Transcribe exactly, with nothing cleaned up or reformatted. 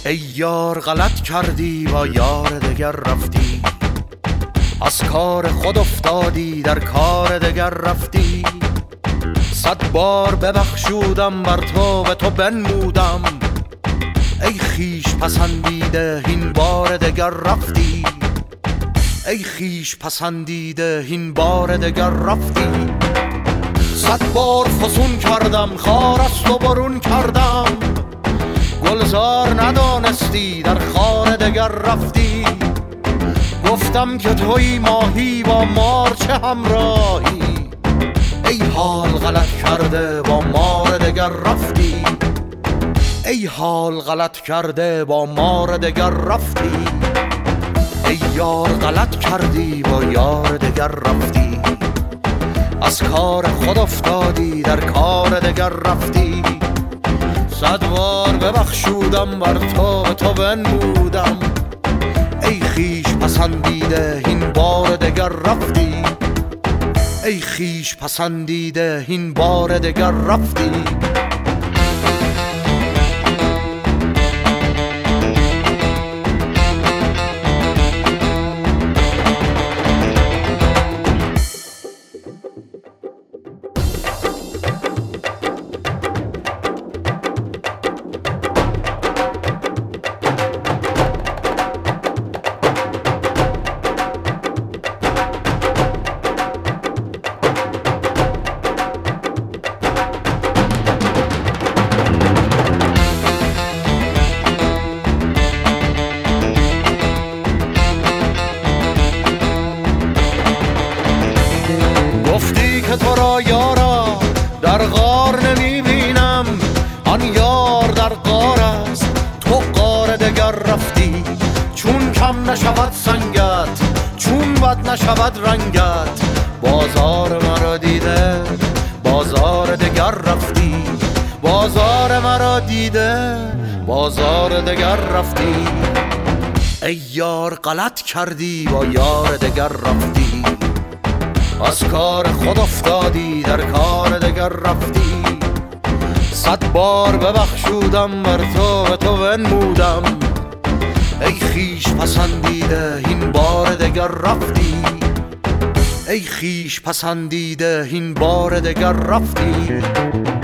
ای یار غلط کردی با یار دگر رفتی، از کار خود افتادی در کار دگر رفتی. صد بار ببخشودم بر تو و تو بنمودم، ای خیش پسندیده این بار دگر رفتی. ای خیش پسندیده این بار دگر رفتی. صد بار فسون کردم خار از تو برون کردم، گلزار ندانستی در خار دگر رفتی. گفتم که توی ماهی با مار چه همراهی، ای حال غلط کرده با مار دگر رفتی. ای حال غلط کرده با مار دگر رفتی. ای یار غلط کردی با یار دگر رفتی، از کار خود افتادی در کار دگر رفتی. صد بار ببخشودم بر تو و تو بنمودم، ای خیش پسندیده این بار دگر رفتی. ای خیش پسندیده این بار دگر رفتی. گفتی که تو را یارا در غار نمی بینم، آن یار در غار است تو غار دگر رفتی. چون کم نشود سنگت، چون بد نشود رنگت، بازار مرا دیده بازار دگر رفتی. بازار مرا دیده بازار دگر رفتی. ای یار غلط کردی با یار دگر رفتی، از کار خود افتادی در کار دگر رفتی. صد بار ببخشودم بر تو و تو بنمودم، ای خیش پسندیده این بار دگر رفتی. ای خیش پسندیده این بار دگر رفتی.